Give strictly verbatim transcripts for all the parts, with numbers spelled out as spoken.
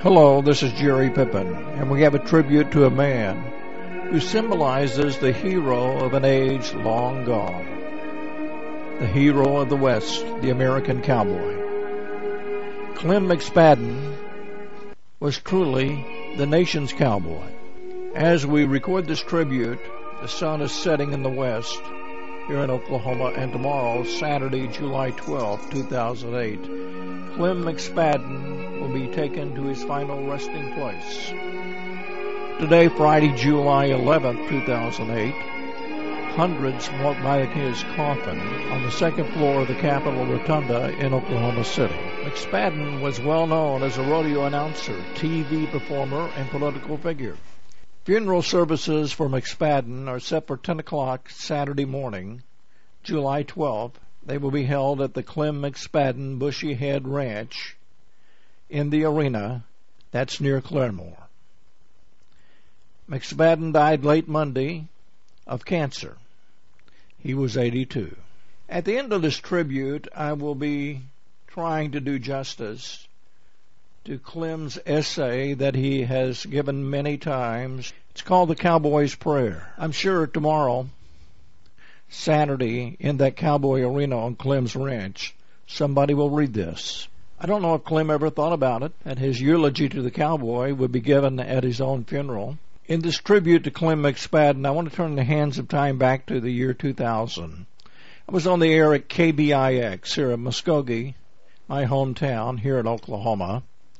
Hello, this is Jerry Pippin, and we have a tribute to a man who symbolizes the hero of an age long gone. The hero of the West, the American cowboy. Clem McSpadden was truly the nation's cowboy. As we record this tribute, the sun is setting in the west here in Oklahoma, and tomorrow, Saturday, July twelfth, two thousand eight, Clem McSpadden will be taken to his final resting place. Today, Friday, July eleventh, two thousand eight, hundreds walk by his coffin on the second floor of the Capitol Rotunda in Oklahoma City. McSpadden was well known as a rodeo announcer, T V performer, and political figure. Funeral services for McSpadden are set for ten o'clock Saturday morning, July twelfth. They will be held at the Clem McSpadden Bushy Head Ranch in the arena. That's near Claremore. McSpadden died late Monday of cancer. He was eighty-two. At the end of this tribute, I will be trying to do justice to Clem's essay that he has given many times. It's called The Cowboy's Prayer. I'm sure tomorrow, Saturday, in that cowboy arena on Clem's ranch, somebody will read this. I don't know if Clem ever thought about it, that his eulogy to the cowboy would be given at his own funeral. In this tribute to Clem McSpadden, I want to turn the hands of time back to the year two thousand. I was on the air at K B I X here in Muskogee, my hometown here in Oklahoma,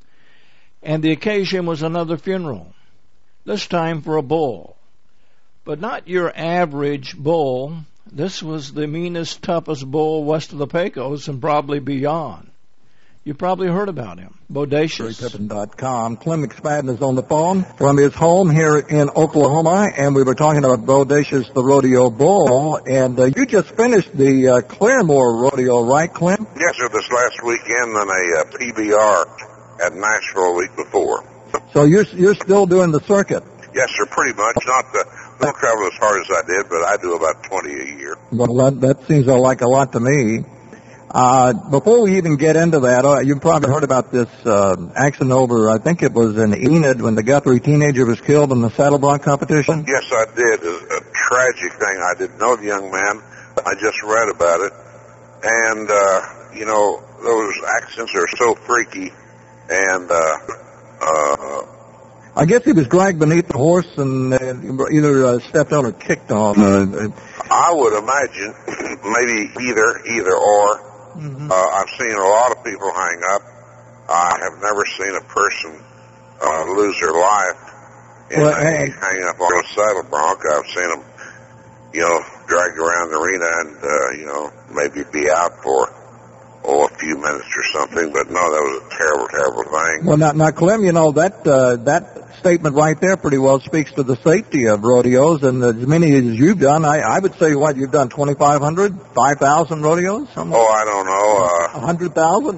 and the occasion was another funeral, this time for a bull. But not your average bull. This was the meanest, toughest bull west of the Pecos and probably beyond. You probably heard about him. Bodacious. Jerry Pippin dot com. Clem McSpadden is on the phone from his home here in Oklahoma, and we were talking about Bodacious, the rodeo bull. And uh, you just finished the uh, Claremore rodeo, right, Clem? Yes, sir, this last weekend and a uh, P B R at Nashville a week before. So you're you're still doing the circuit? Yes, sir, pretty much. Not the, don't travel as hard as I did, but I do about twenty a year. Well, that, that seems like a lot to me. Uh, before we even get into that, uh, you probably heard about this uh, accident over, I think it was in Enid, when the Guthrie teenager was killed in the saddle bronc competition? Yes, I did. It was a tragic thing. I didn't know the young man. I just read about it. And, uh, you know, those accidents are so freaky. And, uh, uh, I guess he was dragged beneath the horse and uh, either uh, stepped on or kicked on. Uh, I would imagine maybe either, either or. Mm-hmm. Uh, I've seen a lot of people hang up. I have never seen a person uh, lose their life in well, a, hey. hanging up on a saddle bronc. I've seen them, you know, dragged around the arena and, uh, you know, maybe be out for, oh, a few minutes or something. But no, that was a terrible, terrible thing. Well, now, now Clem, you know, that uh, that statement right there pretty well speaks to the safety of rodeos, and as many as you've done, I, I would say, what, you've done twenty-five hundred, five thousand rodeos? Something? Oh, I don't know. Uh, one hundred thousand?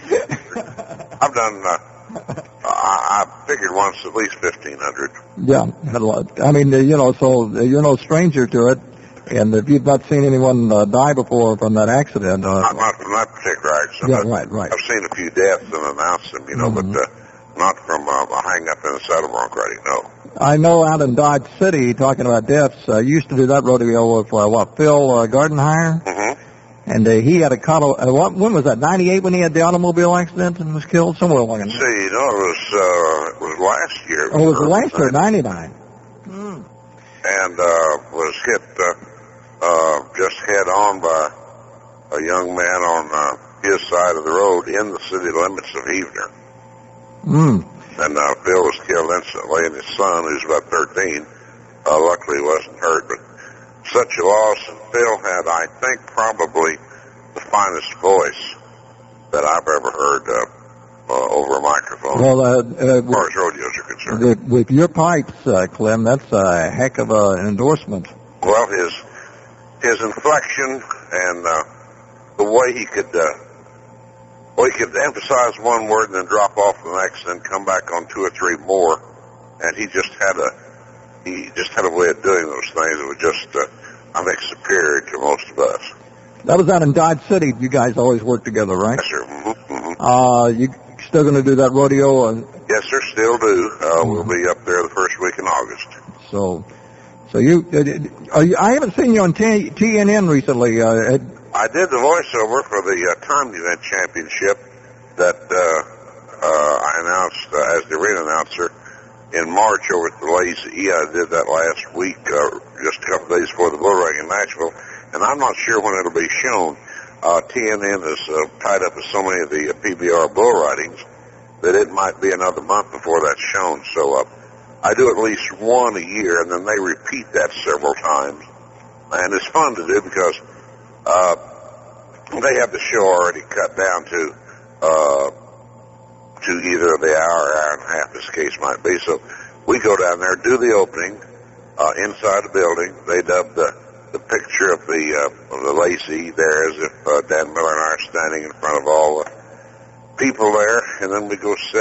I've done, uh, I, I figured once at least fifteen hundred. Yeah, I mean, you know, so you're no stranger to it, and if you've not seen anyone uh, die before from that accident. Uh, not, not from that particular accident. Yeah, right, right. I've seen a few deaths and announced them, you know, mm-hmm. but uh, not from uh, a hang-up in a saddle bronc riding, no. I know out in Dodge City, talking about deaths, uh, you used to do that rodeo with, uh, what, Phil uh, Gardenhire? Mm-hmm. And uh, he had a car, uh, what, when was that, ninety-eight when he had the automobile accident and was killed? Somewhere along in there. See, you know, it was, uh, it was last year. It was oh, it was last year, ninety-nine. Mm. And uh, was hit uh, uh, just head-on by a young man on uh, his side of the road in the city limits of Heavener. Mm. And uh, Phil was killed instantly, and his son, who's about thirteen, uh, luckily wasn't hurt. But such a loss, and Phil had, I think, probably the finest voice that I've ever heard uh, uh, over a microphone, well, uh, uh, as far as rodeos are concerned. With, with your pipes, uh, Clem, that's a heck of an endorsement. Well, his his inflection and uh, the way he could... Uh, Well, he could emphasize one word and then drop off the next, and then come back on two or three more. And he just had a he just had a way of doing those things that was just, uh, I think, superior to most of us. That was out in Dodge City. You guys always work together, right? Yes, sir. Mm-hmm. Uh, you still going to do that rodeo Yes, sir, still do. Uh, we'll be up there the first week in August. So, so you, uh, are you I haven't seen you on T- TNN recently. Uh, I did the voiceover for the uh, time event championship that uh, uh, I announced uh, as the arena announcer in March over at the Lazy. I did that last week, uh, just a couple days before the bull riding in Nashville, and I'm not sure when it'll be shown. Uh, T N N is uh, tied up with so many of the uh, P B R bull ridings that it might be another month before that's shown. So uh, I do at least one a year, and then they repeat that several times. And it's fun to do because uh, they have the show already cut down to uh, to either the hour, hour and a half, as the case might be. So we go down there, do the opening uh, inside the building. They dub the, the picture of the uh, of the Lazy there as if uh, Dan Miller and I are standing in front of all the people there, and then we go sit,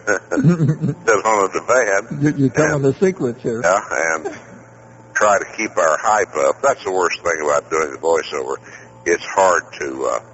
sit on a divan. You, you're telling and, the secrets here. Yeah, and try to keep our hype up. That's the worst thing about doing the voiceover. It's hard to, uh,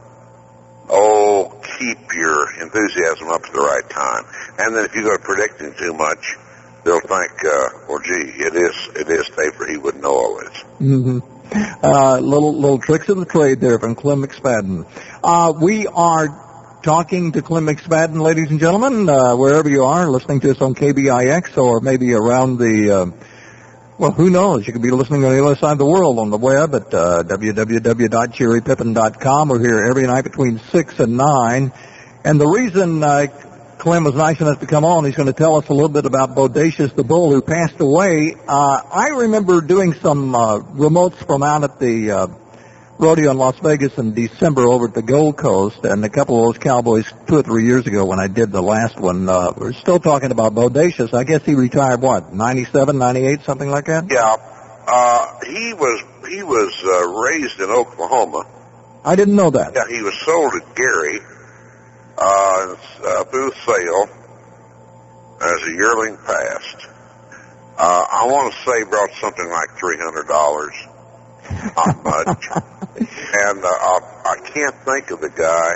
oh, keep your enthusiasm up at the right time. And then if you go predicting too much, they'll think, uh, well, gee, it is, it is Taper. He wouldn't know all this. Mm-hmm. Uh, little, little tricks of the trade there from Clem McSpadden. Uh, we are talking to Clem McSpadden, ladies and gentlemen, uh, wherever you are, listening to us on K B I X or maybe around the, uh, well, who knows? You could be listening on the other side of the world on the web at uh, w w w dot jerry pippin dot com. We're here every night between six and nine. And the reason uh, Clem was nice enough to come on, he's going to tell us a little bit about Bodacious the bull who passed away. Uh, I remember doing some uh, remotes from out at the uh, rodeo in Las Vegas in December over at the Gold Coast, and a couple of those cowboys two or three years ago when I did the last one. Uh, we're still talking about Bodacious. I guess he retired, what, ninety-seven, ninety-eight, something like that? Yeah. Uh, he was, he was, uh, raised in Oklahoma. I didn't know that. Yeah, he was sold at Gary, uh, uh through the sale as a yearling passed. Uh, I want to say brought something like three hundred dollars. Not much. And uh, I, I can't think of the guy.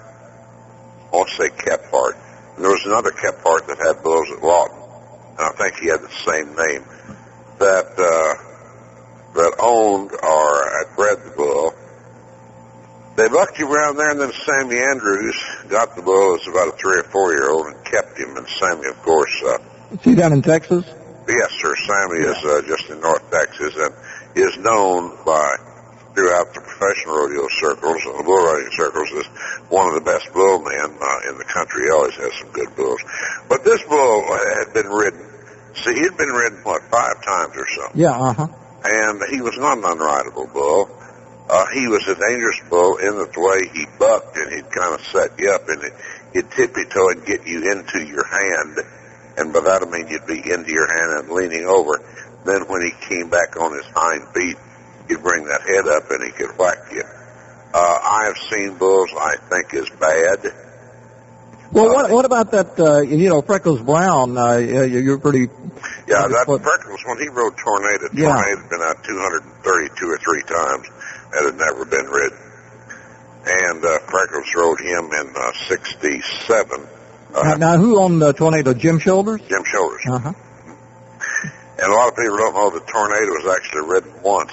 I won't say Kephart. There was another Kephart that had bulls at Lawton, and I think he had the same name, that uh, that owned or had bred the bull. They bucked him around there, and then Sammy Andrews got the bull as about a three or four year old and kept him. And Sammy, of course, uh, is he down in Texas? Yes, sir. Sammy yeah. is uh, just in North Texas and is known by throughout the professional rodeo circles and the bull riding circles as one of the best bull men uh, in the country. He always has some good bulls. But this bull had been ridden. See, he'd been ridden, what, five times or so. Yeah, uh-huh. And he was not an unrideable bull. Uh, he was a dangerous bull in that the way he bucked and he'd kind of set you up and he'd tippy-toe and get you into your hand. And by that I mean you'd be into your hand and leaning over. Then when he came back on his hind feet, he'd bring that head up and he could whack you. Uh, I have seen bulls I think is bad. Well, uh, what what about that, uh, you know, Freckles Brown, uh, you're pretty... Yeah, that what, Freckles, when he rode Tornado, yeah. Tornado had been out two hundred thirty-two or three times and had never been ridden. And uh, Freckles rode him in uh, sixty-seven. Uh, now, now, who owned the Tornado? Jim Shoulders? Jim Shoulders. Uh-huh. And a lot of people don't know the Tornado was actually ridden once.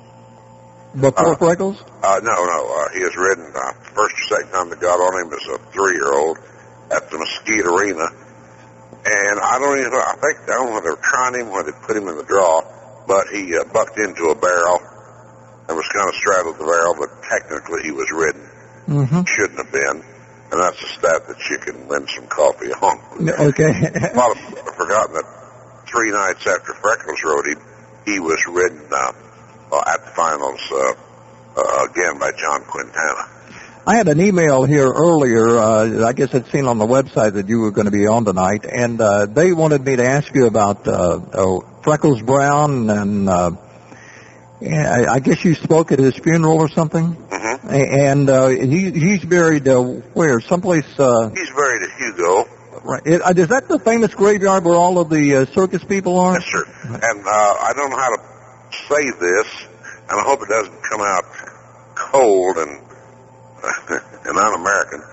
Before uh, Freckles? Uh, no, no. Uh, he was ridden, uh, first or second time they got on him as a three-year-old at the Mesquite Arena. And I don't even, I think, I don't know if they were trying him when they put him in the draw, but he uh, bucked into a barrel and was kind of straddled the barrel, but technically he was ridden. Mm-hmm. Shouldn't have been. And that's a stat that you can win some coffee on. Okay. A lot of people have forgotten that three nights after Freckles rode him, he was ridden uh, uh, at the finals uh, uh, again by John Quintana. I had an email here earlier, uh, I guess I'd seen on the website that you were going to be on tonight, and uh, they wanted me to ask you about uh, uh, Freckles Brown, and uh, yeah, I guess you spoke at his funeral or something? Mm-hmm. And uh, he, he's buried uh, where? Someplace... Uh, he's buried at Hugo. Right. It, uh, is that the famous graveyard where all of the uh, circus people are? Yes, sir. And uh, I don't know how to say this, and I hope it doesn't come out cold and and un-American,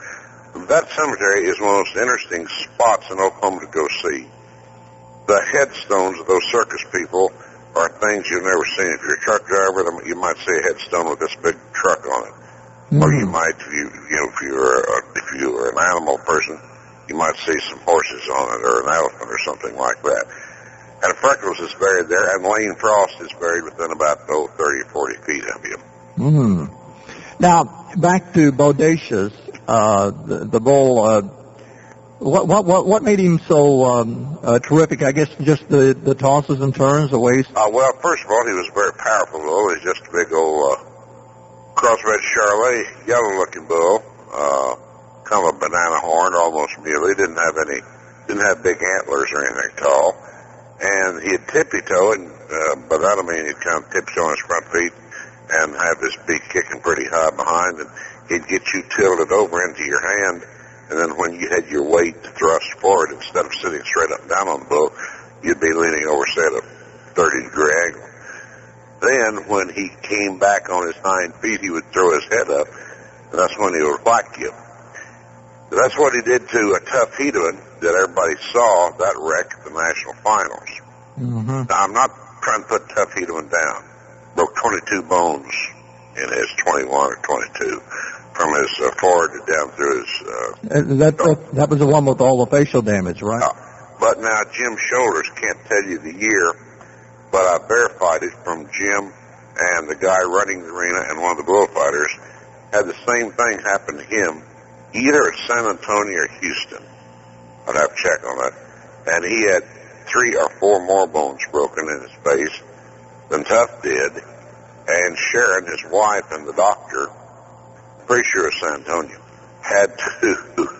that cemetery is one of the most interesting spots in Oklahoma to go see. The headstones of those circus people are things you've never seen. If you're a truck driver, you might see a headstone with this big truck on it. Mm-hmm. Or you might, if you, you know, if you're a, if you are an animal person, you might see some horses on it or an elephant or something like that. And Freckles is buried there, and Lane Frost is buried within about oh, thirty or forty feet of him. Mm-hmm. Now, back to Bodacious, uh, the, the bull. Uh, what what what what made him so um, uh, terrific? I guess just the, the tosses and turns, the ways. Uh, well, first of all, he was very powerful bull. He's just a big old uh, crossbred Charolais, yellow-looking bull, uh, kind of a banana horn, almost muley. Didn't have any, didn't have big antlers or anything tall. And he'd tippy-toe, and uh, by that I mean he'd kind of tiptoe on his front feet and have his beak kicking pretty high behind, and he'd get you tilted over into your hand, and then when you had your weight thrust forward, instead of sitting straight up and down on the bull, you'd be leaning over, say, at a thirty-degree angle. Then, when he came back on his hind feet, he would throw his head up, and that's when he would whack you. That's what he did to a Tough Hedon that everybody saw, that wreck at the national finals. Mm-hmm. Now, I'm not trying to put Tough Hedon down. Broke twenty-two bones in his twenty-one or twenty-two from his uh, forward down through his... Uh, that, that that was the one with all the facial damage, right? Uh, but now, Jim Shoulders can't tell you the year, but I verified it from Jim and the guy running the arena and one of the bullfighters had the same thing happen to him, either at San Antonio or Houston. I'd have to check on that. And he had three or four more bones broken in his face than Tough did. And Sharon, his wife, and the doctor, pretty sure San Antonio, had to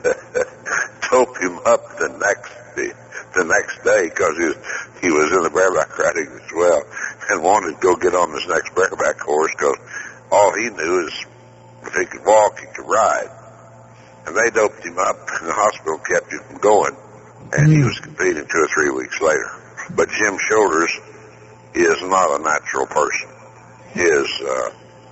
dope him up the next day, the next day because he was, he was in the bareback riding as well and wanted to go get on this next bareback horse because all he knew is if he could walk, he could ride. And they doped him up, and the hospital kept him from going, and he was competing two or three weeks later. But Jim Shoulders is not a natural person. His uh,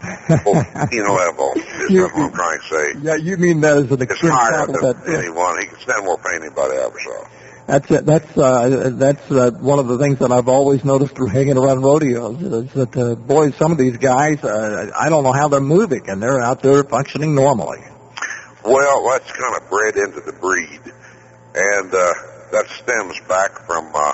pain level is you, what I'm trying to say. Yeah, you mean that as an It's extreme higher than compliment. anyone. He can stand more pain than anybody I ever saw. That's it. That's uh, that's uh, one of the things that I've always noticed through hanging around rodeos is that uh, boy, some of these guys, uh, I don't know how they're moving, and they're out there functioning normally. Well, that's kind of bred into the breed, and uh, that stems back from. Uh,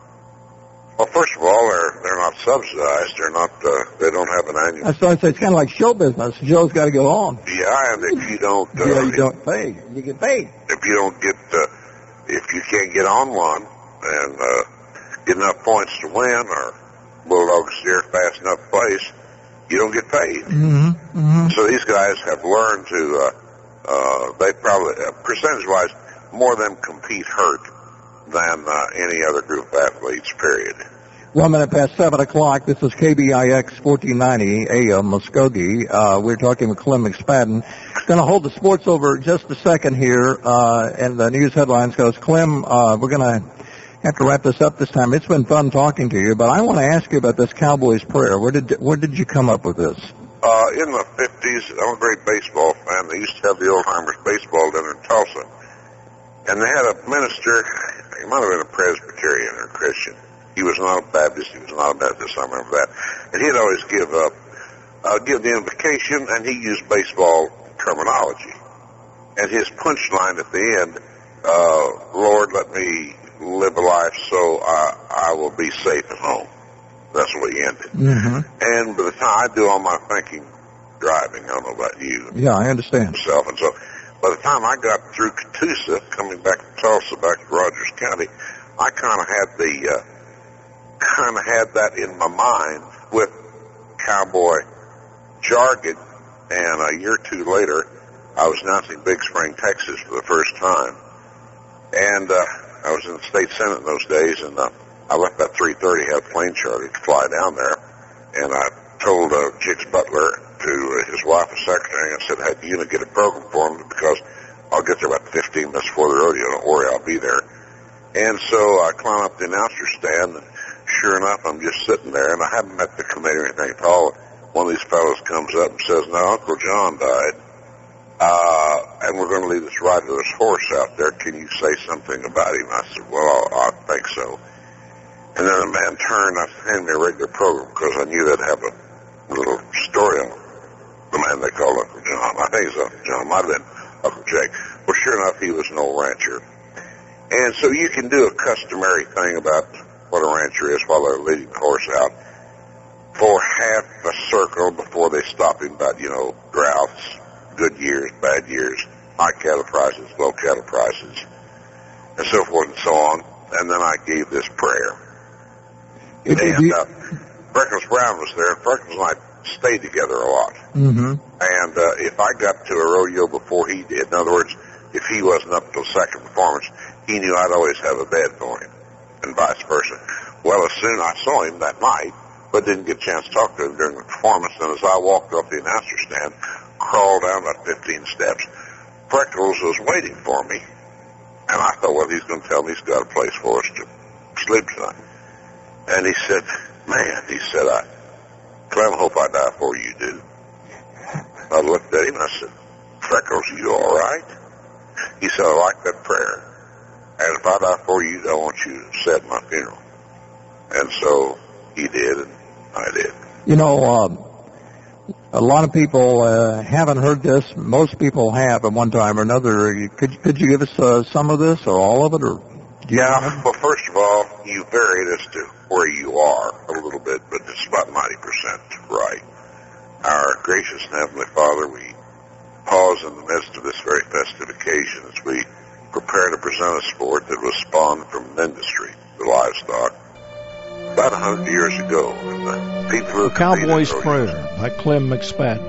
well, first of all, they're they're not subsidized. They're not. Uh, they don't have an annual. That's why I say it's kind of like show business. Joe's got to go on. Yeah, and if you don't, uh, yeah, you don't pay. You get paid. If you don't get, uh, if you can't get on one and uh, get enough points to win, or bulldogs steer fast enough place, you don't get paid. Mm-hmm. Mm-hmm. So these guys have learned to. Uh, Uh, they probably, uh, percentage-wise, more of them compete hurt than uh, any other group of athletes, period. One minute past seven o'clock. This is K B I X fourteen ninety A M Muskogee. Uh, we're talking with Clem McSpadden. Going to hold the sports over just a second here, uh, and the news headlines goes, Clem, uh, we're going to have to wrap this up this time. It's been fun talking to you, but I want to ask you about this Cowboys prayer. Where did, where did you come up with this? Uh, in the fifties, I'm a great baseball fan. They used to have the Old-Timers baseball dinner in Tulsa. And they had a minister, he might have been a Presbyterian or Christian. He was not a Baptist, he was not a Methodist, I remember that. And he'd always give up, uh, give the invocation, and he used baseball terminology. And his punchline at the end, uh, Lord, let me live a life so I, I will be safe at home. That's the way he ended. Mm-hmm. And by the time I do all my thinking driving, I don't know about you. Yeah, I understand. Myself, and so by the time I got through Catoosa, coming back to Tulsa, back to Rogers County, I kind of had the, uh, kind of had that in my mind with cowboy jargon. And a year or two later, I was announcing Big Spring, Texas for the first time. And, uh, I was in the state senate in those days, and, uh, I left about three thirty, had a plane charter to fly down there, and I told uh, Jigs Butler to uh, his wife and secretary, and I said, hey, you know, get a program for him because I'll get there about fifteen minutes before the rodeo. Don't worry, I'll be there. And so I climb up the announcer stand, and sure enough, I'm just sitting there, and I haven't met the committee or anything at all. One of these fellows comes up and says, no, Uncle John died, uh, and we're going to lead this riderless horse out there. Can you say something about him? I said, well, I think so. And then the man turned. I said, hand me a regular program, because I knew they'd have a little story on the man they called Uncle John. I think it's Uncle John. Might have been Uncle Jake. Well, sure enough, he was an old rancher. And so you can do a customary thing about what a rancher is while they're leading the horse out for half a circle before they stop him about, you know, droughts, good years, bad years, high cattle prices, low cattle prices, and so forth and so on. And then I gave this prayer. If and you, uh, Freckles Brown was there. Freckles and I stayed together a lot. mm-hmm. And uh, if I got to a rodeo before he did, in other words, if he wasn't up to the second performance, he knew I'd always have a bed for him, and vice versa. Well, as soon as I saw him that night, but didn't get a chance to talk to him during the performance, and as I walked off the announcer stand, crawled down about fifteen steps, Freckles was waiting for me. And I thought, well, he's going to tell me he's got a place for us to sleep tonight. And he said, man, he said, I, Clem, hope I die before you do. I looked at him and I said, Freckles, you all right? He said, I like that prayer. And if I die before you, I want you to say it at my funeral. And so he did, and I did. You know, um, a lot of people uh, haven't heard this. Most people have at one time or another. Could could you give us uh, some of this or all of it? Or do you yeah, have... well, first of all, you varied as to where you are a little bit, but it's about ninety percent right. Our gracious and Heavenly Father, we pause in the midst of this very festive occasion as we prepare to present a sport that was spawned from an industry, the livestock, about a hundred years ago. And the people The Cowboy's Prayer by Clem McSpadden.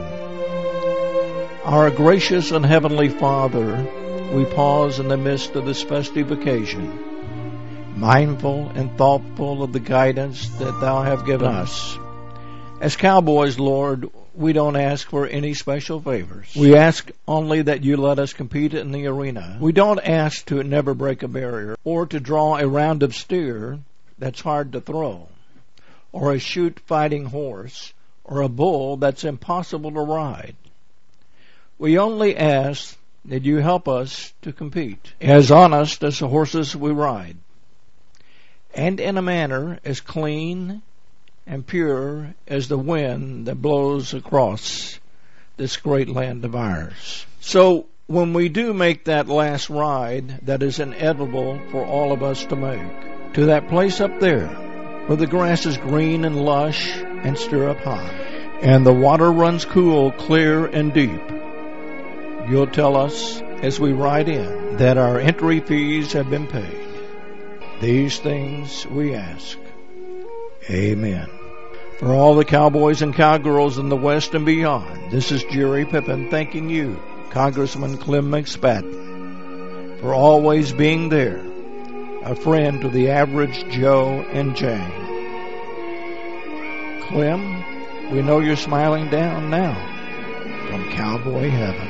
Our gracious and heavenly Father, we pause in the midst of this festive occasion, mindful and thoughtful of the guidance that Thou have given us. As cowboys, Lord, we don't ask for any special favors. We ask only that you let us compete in the arena. We don't ask to never break a barrier or to draw a round of steer that's hard to throw, or a shoot fighting horse, or a bull that's impossible to ride. We only ask that you help us to compete as honest as the horses we ride, and in a manner as clean and pure as the wind that blows across this great land of ours. So when we do make that last ride that is inevitable for all of us to make, to that place up there where the grass is green and lush and stirrup high, and the water runs cool, clear, and deep, you'll tell us as we ride in that our entry fees have been paid. These things we ask. Amen. For all the cowboys and cowgirls in the West and beyond, this is Jerry Pippin thanking you, Congressman Clem McSpadden, for always being there, a friend to the average Joe and Jane. Clem, we know you're smiling down now from Cowboy Heaven.